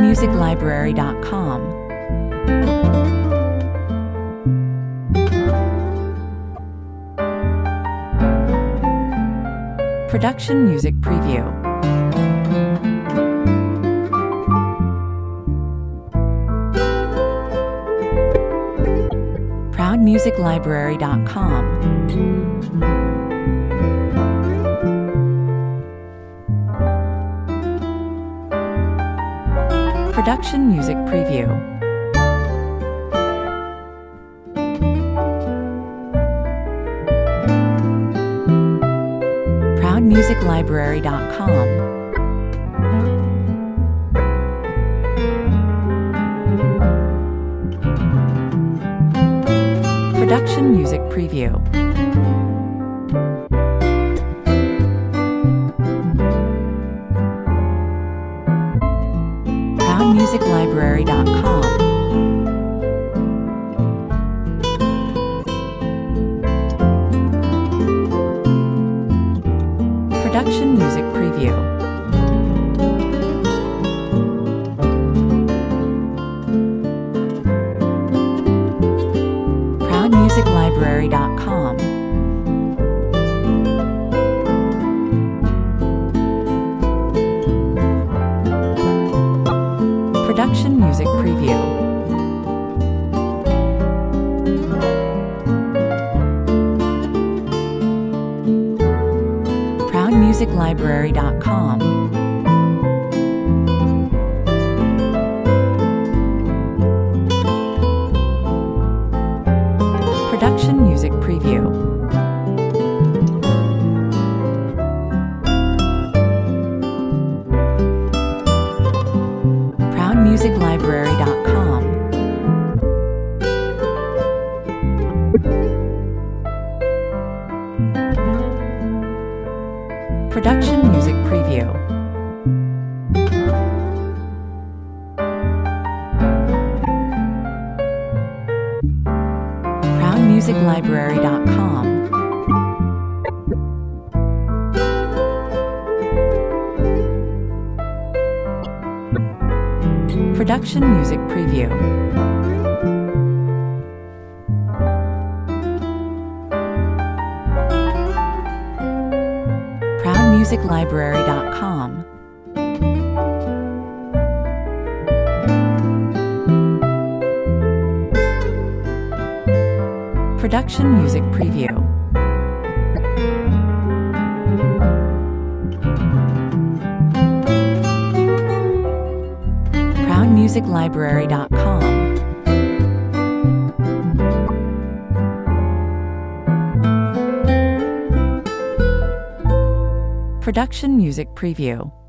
ProudMusicLibrary.com. Production Music Preview. ProudMusicLibrary.com. Production Music Preview. ProudMusicLibrary.com. Production Music Preview. ProudMusicLibrary.com. Production Music Preview. ProudMusicLibrary.com. Production Music Preview. ProudMusicLibrary.com. Production Music Preview. ProudMusicLibrary.com. Production Music Preview. ProudMusicLibrary.com. Production Music Preview. ProudMusicLibrary.com. Production Music Preview. ProudMusicLibrary.com. Production Music Preview.